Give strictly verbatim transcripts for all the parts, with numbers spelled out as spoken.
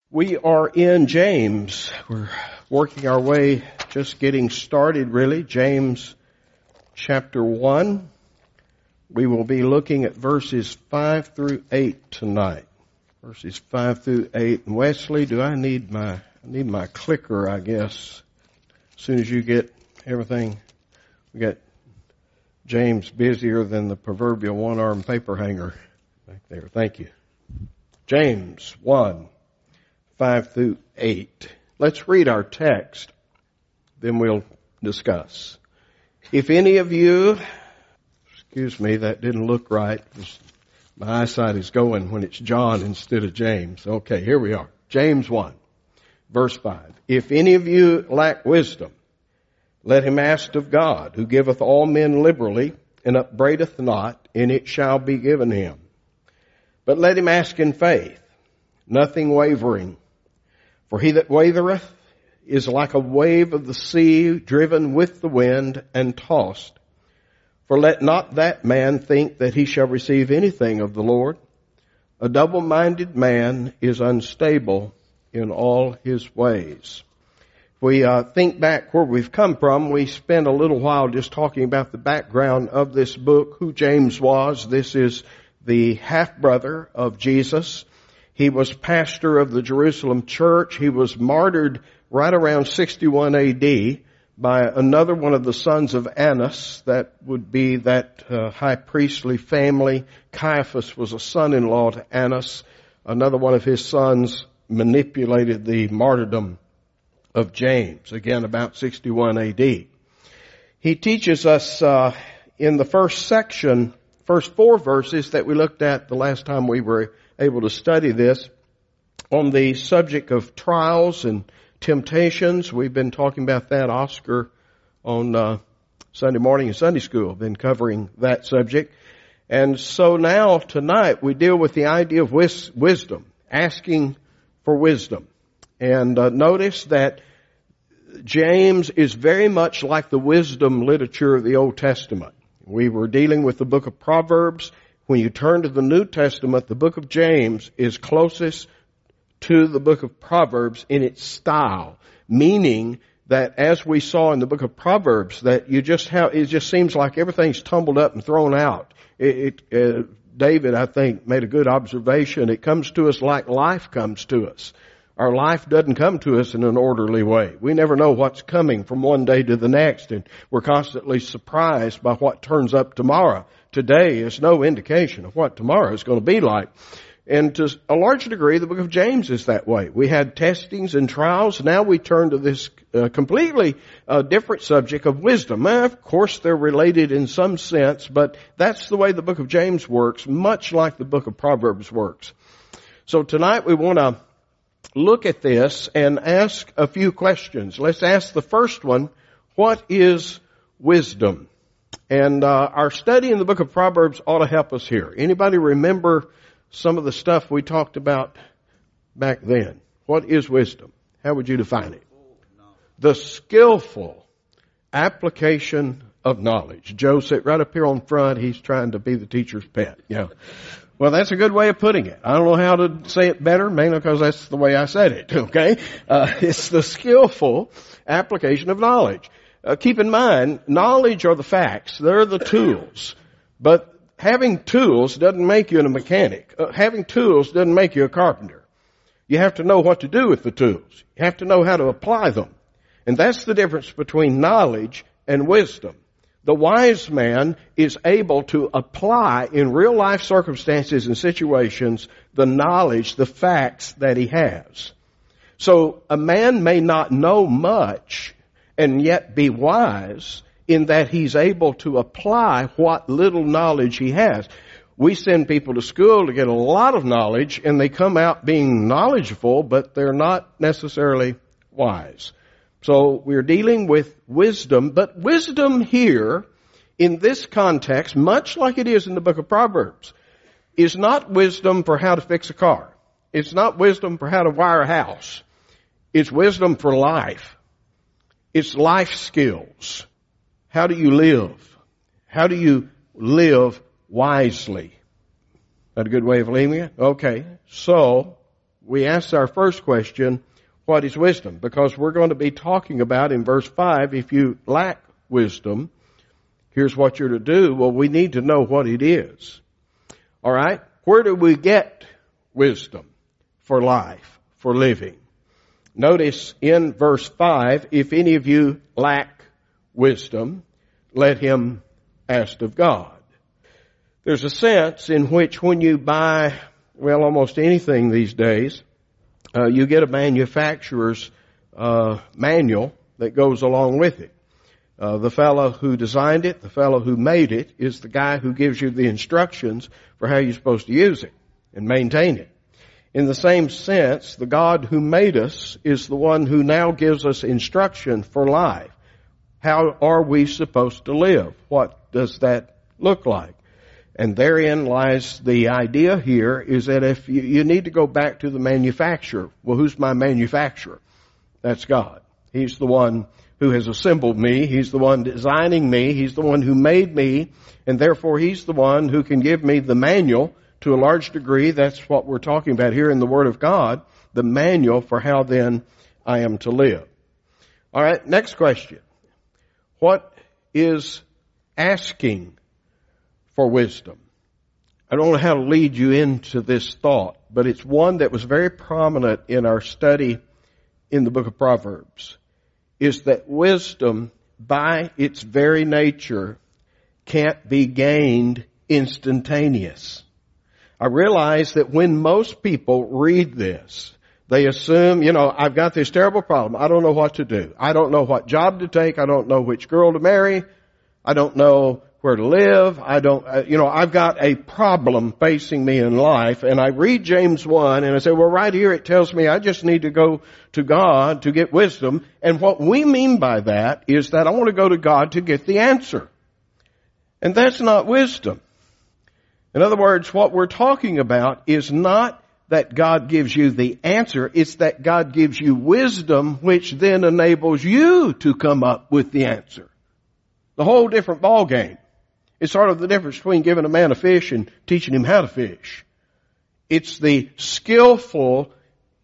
We are in James. We're working our way, just getting started really. James chapter one. We will be looking at verses five through eight tonight. Verses five through eight. And Wesley, do I need my, I need my clicker, I guess. As soon as you get everything, we got James busier than the proverbial one-armed paper hanger back there. Thank you. James one. five through eight. Let's read our text, then we'll discuss. If any of you, excuse me, that didn't look right. My eyesight is going when it's John instead of James. Okay, here we are. James one, verse five. If any of you lack wisdom, let him ask of God, who giveth all men liberally, and upbraideth not, and it shall be given him. But let him ask in faith, nothing wavering. For he that wavereth is like a wave of the sea, driven with the wind and tossed. For let not that man think that he shall receive anything of the Lord. A double-minded man is unstable in all his ways. If we uh, think back where we've come from, we spent a little while just talking about the background of this book, who James was. This is the half-brother of Jesus. He was pastor of the Jerusalem church. He was martyred right around sixty-one A D by another one of the sons of Annas. That would be that uh, high priestly family. Caiaphas was a son-in-law to Annas. Another one of his sons manipulated the martyrdom of James, again about sixty-one A D. He teaches us uh, in the first section, first four verses that we looked at the last time we were able to study this, on the subject of trials and temptations. We've been talking about that. Oscar on uh, Sunday morning in Sunday school, been covering that subject. And so now tonight we deal with the idea of wis- wisdom, asking for wisdom. And uh, notice that James is very much like the wisdom literature of the Old Testament. We were dealing with the book of Proverbs. When you turn to the New Testament, the book of James is closest to the book of Proverbs in its style, meaning that as we saw in the book of Proverbs, that you just have, it just seems like everything's tumbled up and thrown out. It, it, uh, David, I think, made a good observation. It comes to us like life comes to us. Our life doesn't come to us in an orderly way. We never know what's coming from one day to the next, and we're constantly surprised by what turns up tomorrow. Today is no indication of what tomorrow is going to be like. And to a large degree, the book of James is that way. We had testings and trials. Now we turn to this uh, completely uh, different subject of wisdom. Uh, of course, they're related in some sense, but that's the way the book of James works, much like the book of Proverbs works. So tonight we want to look at this and ask a few questions. Let's ask the first one, what is wisdom? And uh, our study in the book of Proverbs ought to help us here. Anybody remember some of the stuff we talked about back then? What is wisdom? How would you define it? The skillful application of knowledge. Joe sat right up here on front. He's trying to be the teacher's pet. Yeah. Well, that's a good way of putting it. I don't know how to say it better, mainly because that's the way I said it, okay? Uh, it's the skillful application of knowledge. Uh, keep in mind, knowledge are the facts. They're the tools. But having tools doesn't make you a mechanic. Uh, having tools doesn't make you a carpenter. You have to know what to do with the tools. You have to know how to apply them. And that's the difference between knowledge and wisdom. The wise man is able to apply in real life circumstances and situations the knowledge, the facts that he has. So a man may not know much and yet be wise in that he's able to apply what little knowledge he has. We send people to school to get a lot of knowledge and they come out being knowledgeable, but they're not necessarily wise. So we're dealing with wisdom, but wisdom here in this context, much like it is in the book of Proverbs, is not wisdom for how to fix a car. It's not wisdom for how to wire a house. It's wisdom for life. It's life skills. How do you live? How do you live wisely? That a good way of leaving it? Okay. So, we ask our first question, what is wisdom? Because we're going to be talking about in verse five, if you lack wisdom, here's what you're to do. Well, we need to know what it is. All right? Where do we get wisdom for life, for living? Notice in verse five, if any of you lack wisdom, let him ask of God. There's a sense in which when you buy, well, almost anything these days, uh, you get a manufacturer's uh, manual that goes along with it. Uh, the fellow who designed it, the fellow who made it, is the guy who gives you the instructions for how you're supposed to use it and maintain it. In the same sense, the God who made us is the one who now gives us instruction for life. How are we supposed to live? What does that look like? And therein lies the idea here is that if you, you need to go back to the manufacturer. Well, who's my manufacturer? That's God. He's the one who has assembled me. He's the one designing me. He's the one who made me. And therefore, He's the one who can give me the manual to a large degree. That's what we're talking about here in the Word of God, the manual for how then I am to live. All right, next question. What is asking for wisdom? I don't know how to lead you into this thought, but it's one that was very prominent in our study in the book of Proverbs, is that wisdom, by its very nature, can't be gained instantaneous. I realize that when most people read this, they assume, you know, I've got this terrible problem. I don't know what to do. I don't know what job to take. I don't know which girl to marry. I don't know where to live. I don't, uh, you know, I've got a problem facing me in life. And I read James one and I say, well, right here it tells me I just need to go to God to get wisdom. And what we mean by that is that I want to go to God to get the answer. And that's not wisdom. In other words, what we're talking about is not that God gives you the answer. It's that God gives you wisdom, which then enables you to come up with the answer. The whole different ball game. It's sort of the difference between giving a man a fish and teaching him how to fish. It's the skillful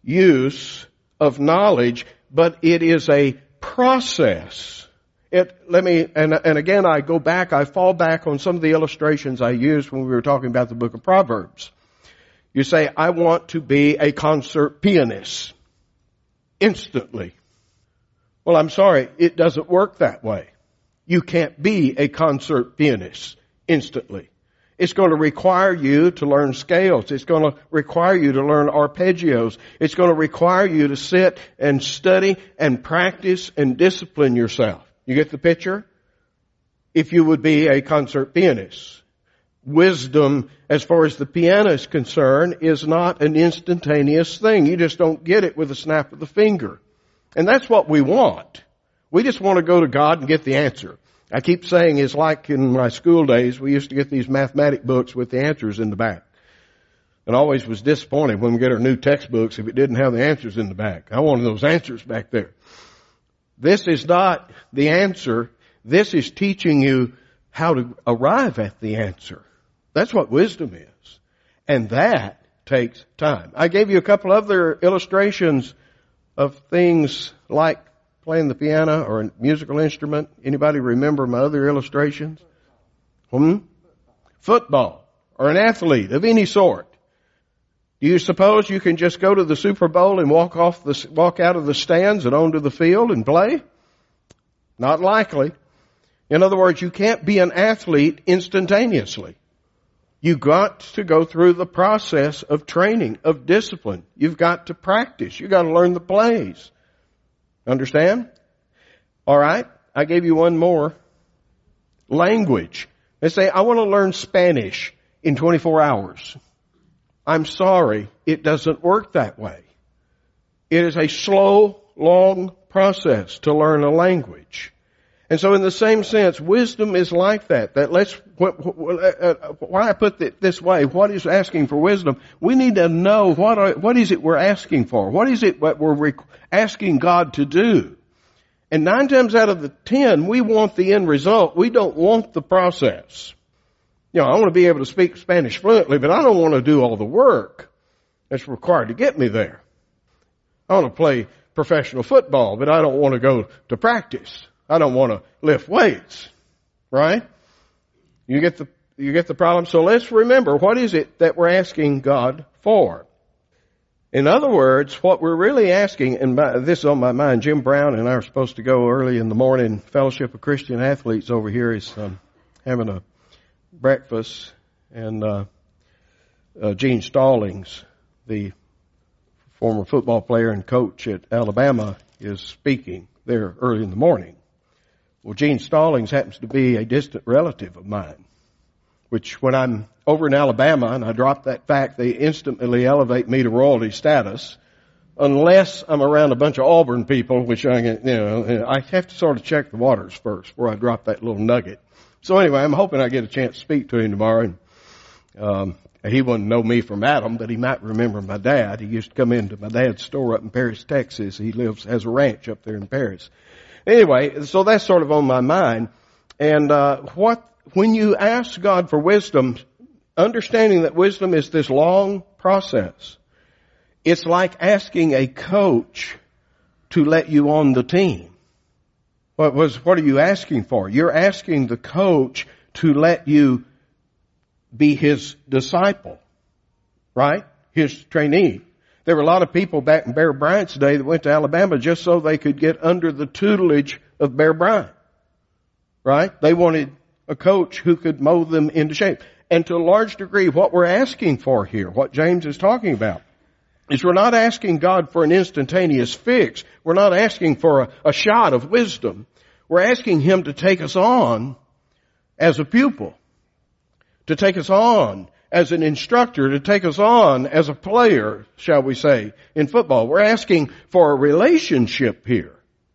use of knowledge, but it is a process. It, let me, and, and again I go back, I fall back on some of the illustrations I used when we were talking about the book of Proverbs. You say, I want to be a concert pianist. Instantly. Well, I'm sorry, it doesn't work that way. You can't be a concert pianist instantly. It's going to require you to learn scales. It's going to require you to learn arpeggios. It's going to require you to sit and study and practice and discipline yourself. You get the picture? If you would be a concert pianist. Wisdom, as far as the piano is concerned, is not an instantaneous thing. You just don't get it with a snap of the finger. And that's what we want. We just want to go to God and get the answer. I keep saying it's like in my school days, we used to get these mathematic books with the answers in the back. And I always was disappointed when we get our new textbooks if it didn't have the answers in the back. I wanted those answers back there. This is not the answer. This is teaching you how to arrive at the answer. That's what wisdom is. And that takes time. I gave you a couple other illustrations of things like playing the piano or a musical instrument. Anybody remember my other illustrations? Hmm? Football or an athlete of any sort. Do you suppose you can just go to the Super Bowl and walk off the, walk out of the stands and onto the field and play? Not likely. In other words, you can't be an athlete instantaneously. You've got to go through the process of training, of discipline. You've got to practice. You've got to learn the plays. Understand? All right. I gave you one more. Language. They say, I want to learn Spanish in twenty-four hours. I'm sorry. It doesn't work that way. It is a slow, long process to learn a language. And so in the same sense, wisdom is like that. That let's, why I put it this way, what is asking for wisdom? We need to know what are, what is it we're asking for? What is it what we're asking God to do? And nine times out of the ten, we want the end result. We don't want the process. You know, I want to be able to speak Spanish fluently, but I don't want to do all the work. that's required to get me there. I want to play professional football, but I don't want to go to practice. I don't want to lift weights. Right? You get the, you get the problem? So let's remember, what is it that we're asking God for? In other words, what we're really asking, and by, this is on my mind, Jim Brown and I are supposed to go early in the morning. Fellowship of Christian Athletes over here is um, having a breakfast, and uh, uh, Gene Stallings, the former football player and coach at Alabama, is speaking there early in the morning. Well, Gene Stallings happens to be a distant relative of mine, which when I'm over in Alabama and I drop that fact, they instantly elevate me to royalty status, unless I'm around a bunch of Auburn people, which I, you know, I have to sort of check the waters first before I drop that little nugget. So anyway, I'm hoping I get a chance to speak to him tomorrow. And, um, he wouldn't know me from Adam, but he might remember my dad. He used to come into my dad's store up in Paris, Texas. He lives, has a ranch up there in Paris. Anyway, so that's sort of on my mind. And, uh, what, when you ask God for wisdom, understanding that wisdom is this long process, it's like asking a coach to let you on the team. What was, what are you asking for? You're asking the coach to let you be his disciple, right? His trainee. There were a lot of people back in Bear Bryant's day that went to Alabama just so they could get under the tutelage of Bear Bryant, right? They wanted a coach who could mold them into shape. And to a large degree, what we're asking for here, what James is talking about, is we're not asking God for an instantaneous fix. We're not asking for a, a shot of wisdom. We're asking Him to take us on as a pupil, to take us on as an instructor, to take us on as a player, shall we say, in football. We're asking for a relationship here.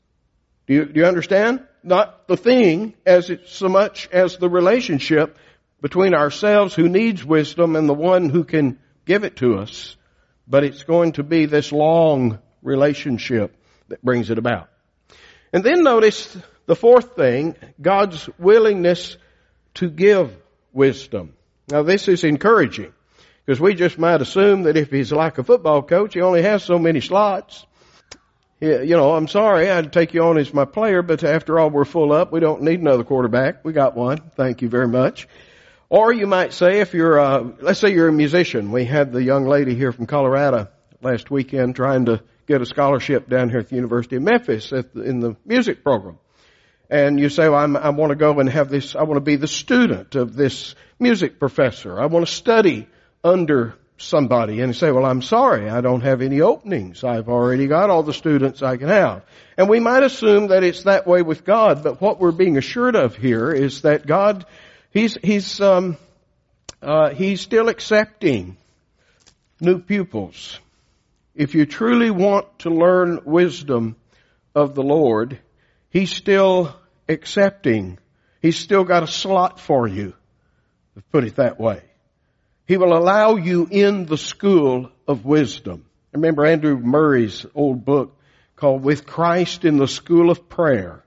Do you, do you understand? Not the thing as it, so much as the relationship between ourselves who needs wisdom and the one who can give it to us. But it's going to be this long relationship that brings it about. And then notice the fourth thing, God's willingness to give wisdom. Now this is encouraging, because we just might assume that if he's like a football coach, he only has so many slots. You know, I'm sorry, I'd take you on as my player, but after all, we're full up. We don't need another quarterback. We got one. Thank you very much. Or you might say, if you're, uh, let's say you're a musician. We had the young lady here from Colorado last weekend trying to get a scholarship down here at the University of Memphis at the, in the music program. And you say, well, I'm, I want to go and have this, I want to be the student of this music professor. I want to study under somebody. And you say, well, I'm sorry, I don't have any openings. I've already got all the students I can have. And we might assume that it's that way with God, but what we're being assured of here is that God, He's, he's, um, uh, he's still accepting new pupils. If you truly want to learn wisdom of the Lord, He's still accepting. He's still got a slot for you, to put it that way. He will allow you in the school of wisdom. Remember Andrew Murray's old book called With Christ in the School of Prayer.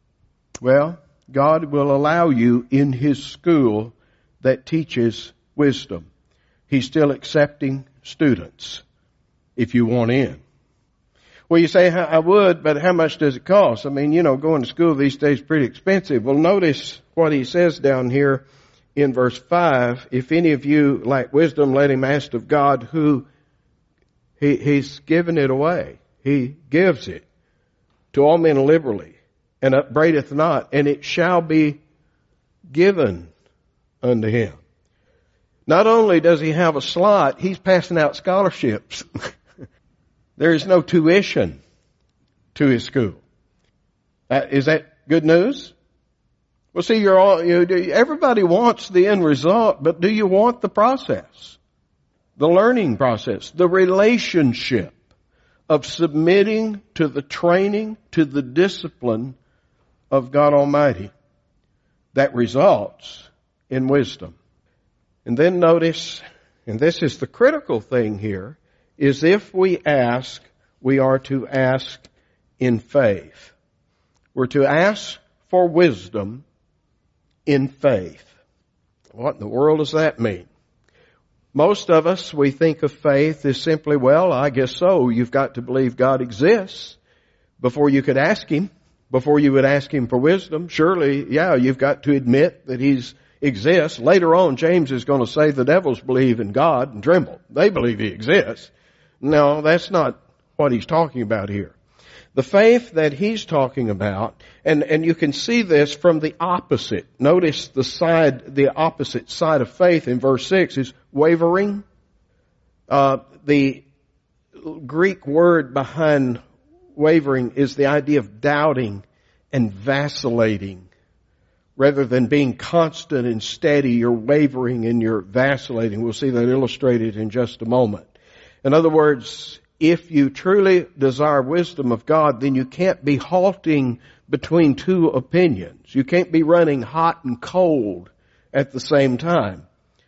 Well, God will allow you in His school that teaches wisdom. He's still accepting students if you want in. Well, you say, I would, but how much does it cost? I mean, you know, going to school these days is pretty expensive. Well, notice what he says down here in verse five. If any of you lack wisdom, let him ask of God, who he, He's given it away. He gives it to all men liberally, and upbraideth not, and it shall be given unto him. Not only does he have a slot, he's passing out scholarships. There is no tuition to his school. Uh, is that good news? Well, see, you're all, you, everybody wants the end result, but do you want the process? The learning process, the relationship of submitting to the training, to the discipline of God Almighty that results in wisdom. And then notice, and this is the critical thing here, is if we ask, we are to ask in faith. We're to ask for wisdom in faith. What in the world does that mean? Most of us, we think of faith as simply, well, I guess so. You've got to believe God exists before you could ask Him, before you would ask Him for wisdom. Surely, yeah, you've got to admit that He's exists. Later on, James is going to say the devils believe in God and tremble. They believe He exists. No, that's not what he's talking about here. The faith that he's talking about, and, and you can see this from the opposite. Notice the side, the opposite side of faith in verse six is wavering. Uh, the Greek word behind wavering is the idea of doubting and vacillating. Rather than being constant and steady, you're wavering and you're vacillating. We'll see that illustrated in just a moment. In other words, if you truly desire wisdom of God, then you can't be halting between two opinions. You can't be running hot and cold at the same time.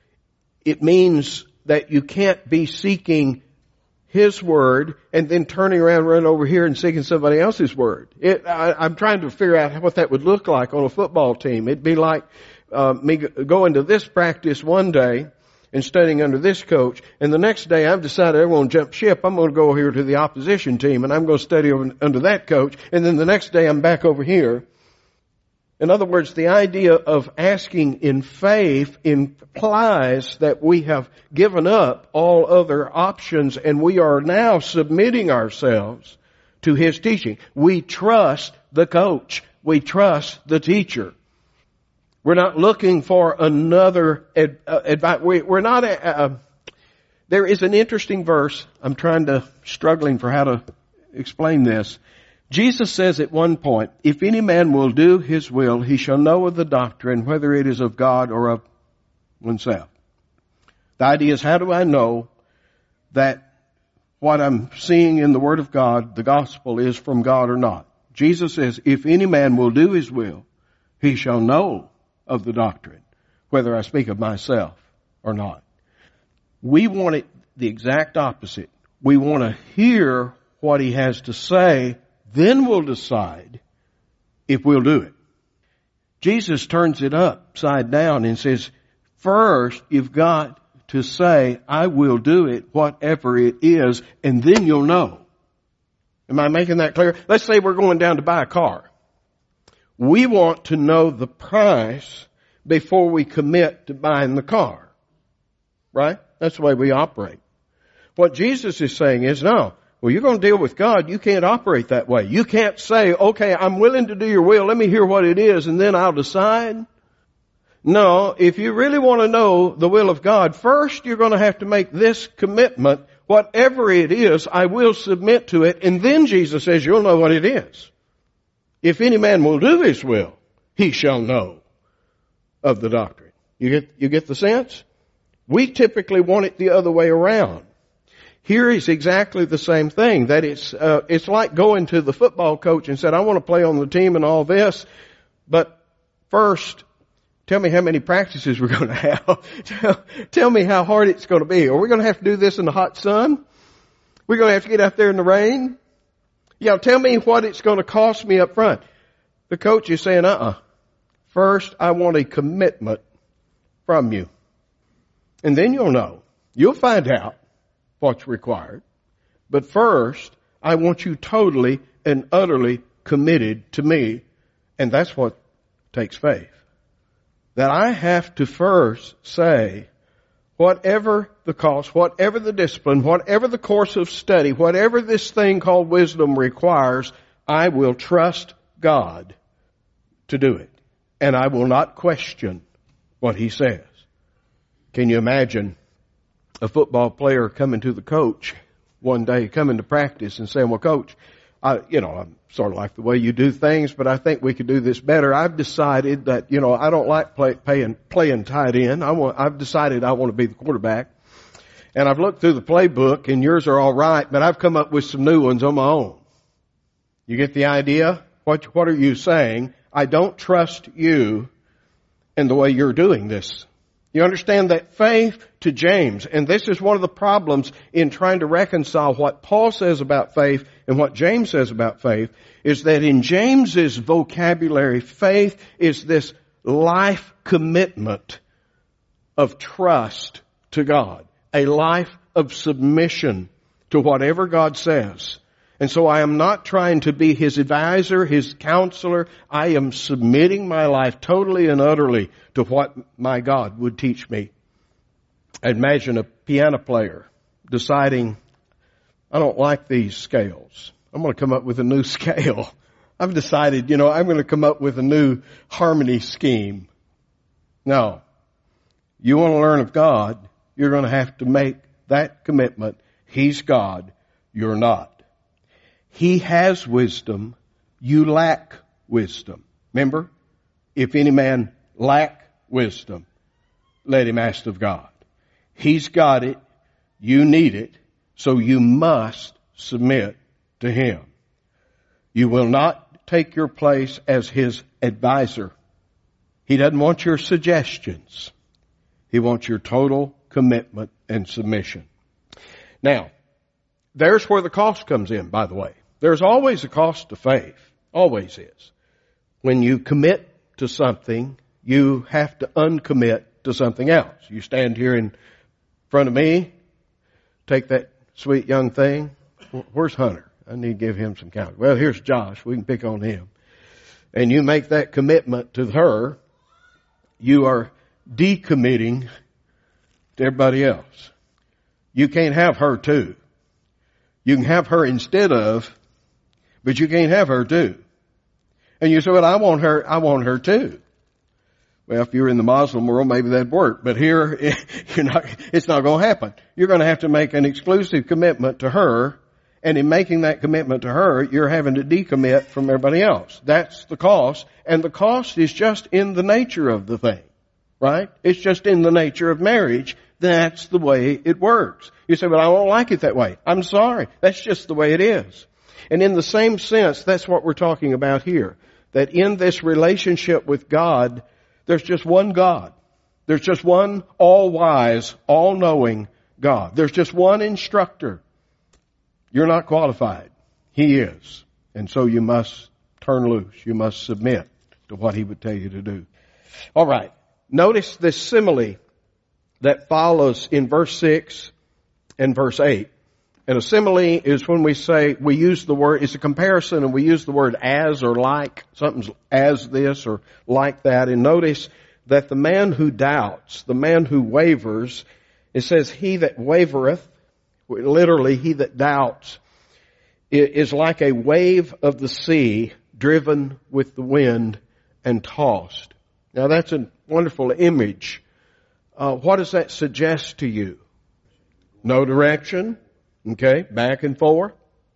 It means that you can't be seeking His Word and then turning around, running over here and seeking somebody else's Word. It, I, I'm trying to figure out what that would look like on a football team. It'd be like uh, me going to this practice one day and studying under this coach, and the next day I've decided I'm going to jump ship. I'm going to go over here to the opposition team, and I'm going to study over, under that coach, and then the next day I'm back over here. In other words, the idea of asking in faith implies that we have given up all other options, and we are now submitting ourselves to His teaching. We trust the coach. We trust the teacher. We're not looking for another ad, uh, advice. We, we're not. A, uh, there is an interesting verse. I'm trying to struggling for how to explain this. Jesus says at one point, "If any man will do his will, he shall know of the doctrine, whether it is of God or of oneself." The idea is, how do I know that what I'm seeing in the Word of God, the gospel, is from God or not? Jesus says, "If any man will do his will, he shall know of the doctrine, whether I speak of myself or not." We want it the exact opposite. We want to hear what He has to say, then we'll decide if we'll do it. Jesus turns it upside down and says, first you've got to say, I will do it, whatever it is, and then you'll know. Am I making that clear? Let's say we're going down to buy a car. We want to know the price before we commit to buying the car. Right? That's the way we operate. What Jesus is saying is, no, well, you're going to deal with God. You can't operate that way. You can't say, okay, I'm willing to do your will. Let me hear what it is and then I'll decide. No, if you really want to know the will of God, first you're going to have to make this commitment. Whatever it is, I will submit to it. And then Jesus says, you'll know what it is. If any man will do his will, he shall know of the doctrine. You get, you get the sense? We typically want it the other way around. Here is exactly the same thing. That it's, uh, it's like going to the football coach and said, I want to play on the team and all this, but first, tell me how many practices we're going to have. tell, tell me how hard it's going to be. Are we going to have to do this in the hot sun? We're going to have to get out there in the rain? Yeah, tell me what it's going to cost me up front. The coach is saying, uh-uh. First, I want a commitment from you. And then you'll know. You'll find out what's required. But first, I want you totally and utterly committed to me. And that's what takes faith. That I have to first say, whatever the cost, whatever the discipline, whatever the course of study, whatever this thing called wisdom requires, I will trust God to do it. And I will not question what He says. Can you imagine a football player coming to the coach one day, coming to practice and saying, well, coach, I, you know, I'm sort of like the way you do things, but I think we could do this better. I've decided that, you know, I don't like play, playing, playing tight end. I want, I've decided I want to be the quarterback. And I've looked through the playbook and yours are all right, but I've come up with some new ones on my own. You get the idea? What, what are you saying? I don't trust you in the way you're doing this. You understand that faith to James, and this is one of the problems in trying to reconcile what Paul says about faith and what James says about faith, is that in James's vocabulary, faith is this life commitment of trust to God. a life of submission to whatever God says. And so I am not trying to be His advisor, His counselor. I am submitting my life totally and utterly to what my God would teach me. Imagine a piano player deciding, I don't like these scales. I'm going to come up with a new scale. I've decided, you know, I'm going to come up with a new harmony scheme. No. You want to learn of God, you're going to have to make that commitment. He's God, you're not. He has wisdom, you lack wisdom. Remember, if any man lack wisdom, let him ask of God. He's got it, you need it, so you must submit to Him. You will not take your place as His advisor. He doesn't want your suggestions. He wants your total commitment and submission. Now, there's where the cost comes in, by the way. There's always a cost to faith. Always is. When you commit to something, you have to uncommit to something else. You stand here in front of me, take that sweet young thing. Where's Hunter? I need to give him some counsel. Well, here's Josh. We can pick on him. And you make that commitment to her, you are decommitting to everybody else. You can't have her too. You can have her instead of, but you can't have her too. And you say, well, I want her, I want her too. Well, if you're in the Muslim world, maybe that'd work. But here, you're not, it's not going to happen. You're going to have to make an exclusive commitment to her. And in making that commitment to her, you're having to decommit from everybody else. That's the cost. And the cost is just in the nature of the thing. Right? It's just in the nature of marriage. That's the way it works. You say, well, I don't like it that way. I'm sorry. That's just the way it is. And in the same sense, that's what we're talking about here. That in this relationship with God, there's just one God. There's just one all-wise, all-knowing God. There's just one instructor. You're not qualified. He is. And so you must turn loose. You must submit to what He would tell you to do. All right. Notice this simile that follows in verse six and verse eight. And a simile is when we say, we use the word, it's a comparison, and we use the word as or like, something's as this or like that. And notice that the man who doubts, the man who wavers, it says, he that wavereth, literally, he that doubts, is like a wave of the sea driven with the wind and tossed. Now that's a wonderful image. Uh, what does that suggest to you? No direction. Okay, back and forth.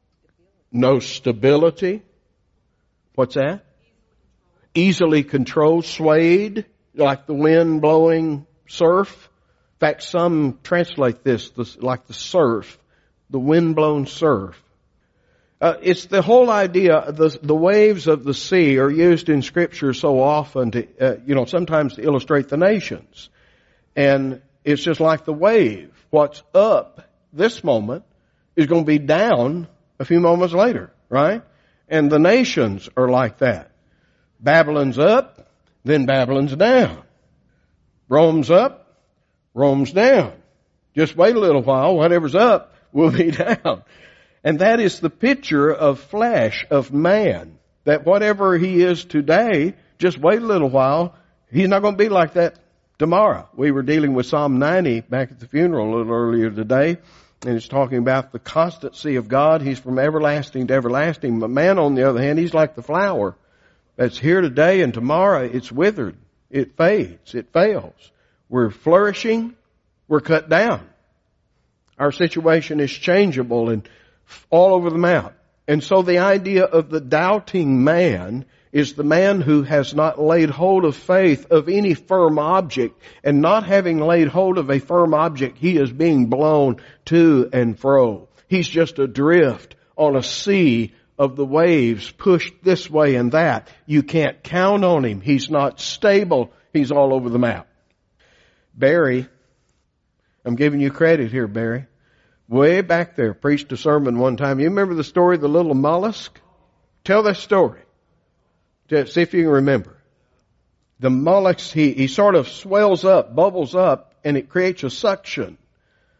No stability. What's that? Easily controlled, swayed, like the wind blowing surf. In fact, some translate this, this like the surf, the wind-blown surf. Uh, it's the whole idea, the, the waves of the sea are used in Scripture so often to, uh, you know, sometimes to illustrate the nations. And it's just like the wave. What's up this moment is going to be down a few moments later, right? And the nations are like that. Babylon's up, then Babylon's down. Rome's up, Rome's down. Just wait a little while, whatever's up will be down. And that is the picture of flesh, of man. That whatever he is today, just wait a little while, he's not going to be like that tomorrow. We were dealing with Psalm ninety back at the funeral a little earlier today. And it's talking about the constancy of God. He's from everlasting to everlasting. But man, on the other hand, he's like the flower that's here today, and tomorrow it's withered. It fades. It fails. We're flourishing. We're cut down. Our situation is changeable and all over the map. And so the idea of the doubting man is the man who has not laid hold of faith of any firm object, and not having laid hold of a firm object, he is being blown to and fro. He's just adrift on a sea of the waves, pushed this way and that. You can't count on him. He's not stable. He's all over the map. Barry, I'm giving you credit here, Barry. Way back there, preached a sermon one time. You remember the story of the little mollusk? Tell that story. See if you can remember. The mollusk, he, he sort of swells up, bubbles up, and it creates a suction.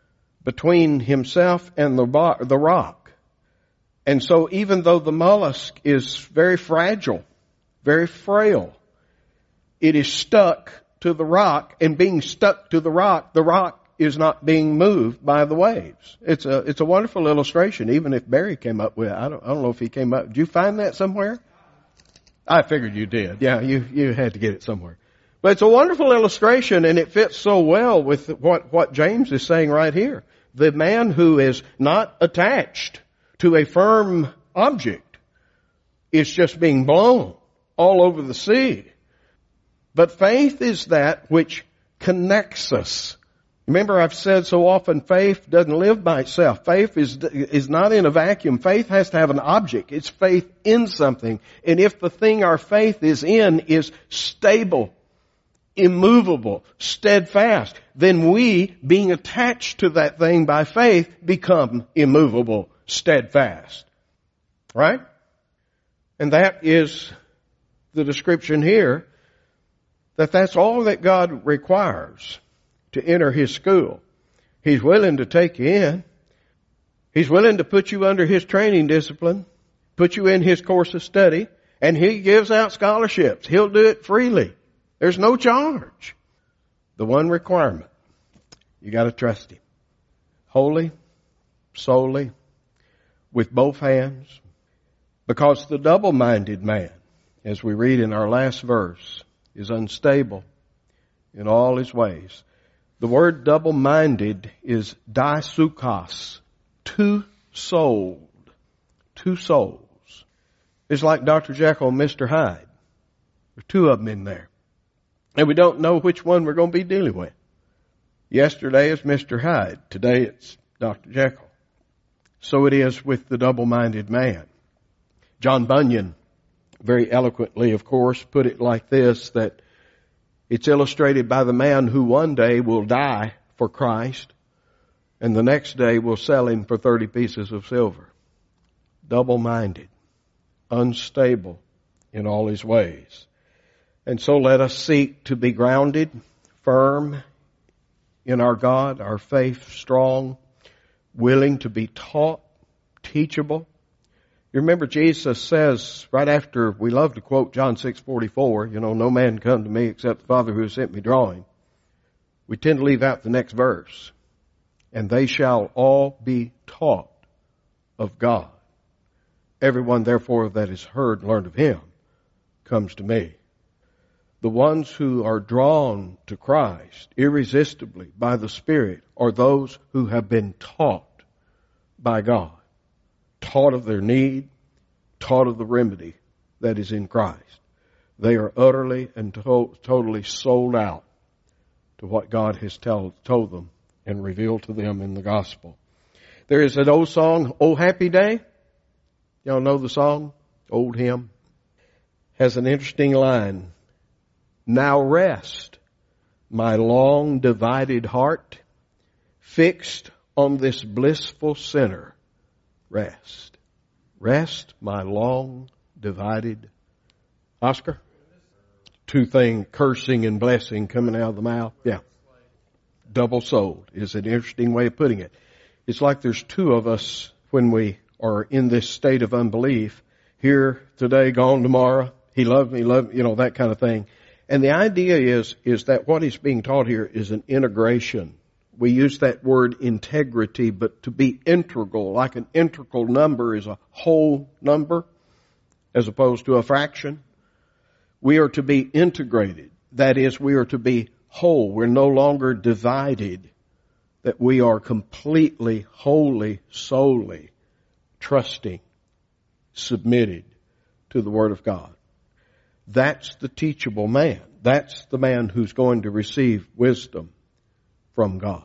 between himself and the, bo- the rock. And so even though the mollusk is very fragile, very frail, it is stuck to the rock, and being stuck to the rock, the rock is not being moved by the waves. It's a, it's a wonderful illustration, even if Barry came up with it. I don't, I don't know if he came up. Did you find that somewhere? I figured you did. Yeah, you, you had to get it somewhere. But it's a wonderful illustration, and it fits so well with what, what James is saying right here. The man who is not attached to a firm object is just being blown all over the sea. But faith is that which connects us. Remember, I've said so often, faith doesn't live by itself. Faith is, is not in a vacuum. Faith has to have an object. It's faith in something. And if the thing our faith is in is stable, immovable, steadfast, then we, being attached to that thing by faith, become immovable, steadfast. Right? And that is the description here, that that's all that God requires to enter His school. He's willing to take you in. He's willing to put you under His training discipline, put you in His course of study, and He gives out scholarships. He'll do it freely. There's no charge. The one requirement, you got to trust Him. Wholly, solely, with both hands. Because the double-minded man, as we read in our last verse, is unstable in all his ways. The word double-minded is disukos, two-souled, two souls. It's like Doctor Jekyll and Mister Hyde. There's two of them in there. And we don't know which one we're going to be dealing with. Yesterday is Mister Hyde. Today it's Doctor Jekyll. So it is with the double-minded man. John Bunyan, very eloquently, of course, put it like this, that it's illustrated by the man who one day will die for Christ and the next day will sell Him for thirty pieces of silver. Double-minded, unstable in all his ways. And so let us seek to be grounded, firm in our God, our faith strong, willing to be taught, teachable. You remember Jesus says, right after, we love to quote John six forty-four, you know, no man come to me except the Father who has sent me drawing. We tend to leave out the next verse. And they shall all be taught of God. Everyone therefore that is heard and learned of Him comes to me. The ones who are drawn to Christ irresistibly by the Spirit are those who have been taught by God. Taught of their need, taught of the remedy that is in Christ. They are utterly and to- totally sold out to what God has tell, told them and revealed to them in the gospel. There is an old song, "Oh Happy Day." Y'all know the song? Old hymn. Has an interesting line. Now rest, my long divided heart, fixed on this blissful sinner. Rest. Rest, my long divided. Oscar? Two things, cursing and blessing coming out of the mouth. Yeah. Double souled is an interesting way of putting it. It's like there's two of us when we are in this state of unbelief. Here today, gone tomorrow. He loved me, loved, you know, that kind of thing. And the idea is, is that what is being taught here is an integration. We use that word integrity, but to be integral, like an integral number is a whole number as opposed to a fraction. We are to be integrated. That is, we are to be whole. We're no longer divided. That we are completely, wholly, solely trusting, submitted to the Word of God. That's the teachable man. That's the man who's going to receive wisdom from God.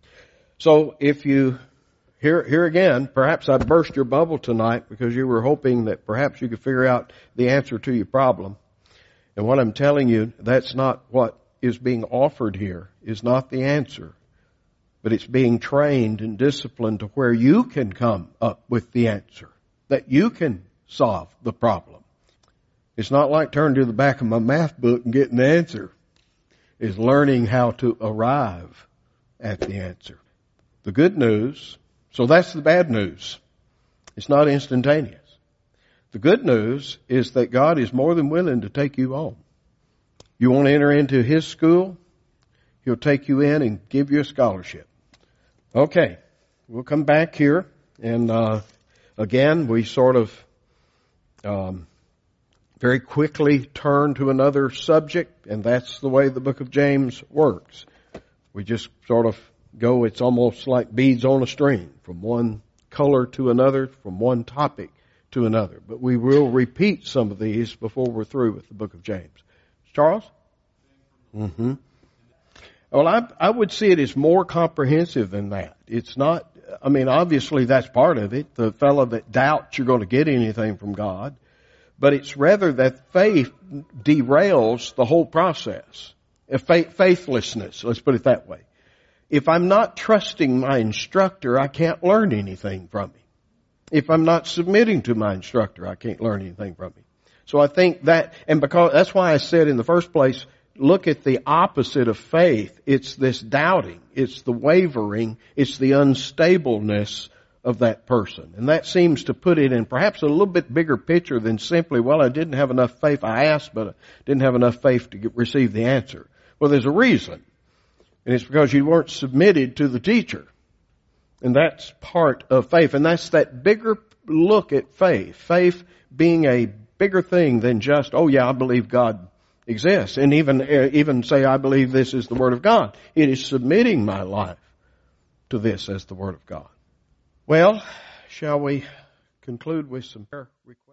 So if you, here, here again, perhaps I burst your bubble tonight because you were hoping that perhaps you could figure out the answer to your problem. And what I'm telling you, that's not what is being offered here, is not the answer. But it's being trained and disciplined to where you can come up with the answer, that you can solve the problem. It's not like turning to the back of my math book and getting the answer. It's learning how to arrive at the answer. The good news, so that's the bad news. It's not instantaneous. The good news is that God is more than willing to take you on. You want to enter into His school? He'll take you in and give you a scholarship. Okay, we'll come back here. And uh, again, we sort of um, very quickly turn to another subject, and that's the way the book of James works. We just sort of go, it's almost like beads on a string, from one color to another, from one topic to another. But we will repeat some of these before we're through with the book of James. Charles? Mm-hmm. Well, I, I would see it as more comprehensive than that. It's not, I mean, obviously that's part of it. The fellow that doubts you're going to get anything from God. But it's rather that faith derails the whole process. Faith, faithlessness, let's put it that way. If I'm not trusting my instructor, I can't learn anything from him. If I'm not submitting to my instructor, I can't learn anything from him. So I think that, and because, that's why I said in the first place, look at the opposite of faith. It's this doubting. It's the wavering. It's the unstableness of that person. And that seems to put it in perhaps a little bit bigger picture than simply, well, I didn't have enough faith. I asked, but I didn't have enough faith to get, receive the answer. Well, there's a reason. And it's because you weren't submitted to the teacher. And that's part of faith. And that's that bigger look at faith. Faith being a bigger thing than just, oh yeah, I believe God exists. And even, uh, even say, I believe this is the Word of God. It is submitting my life to this as the Word of God. Well, shall we conclude with some prayer requests?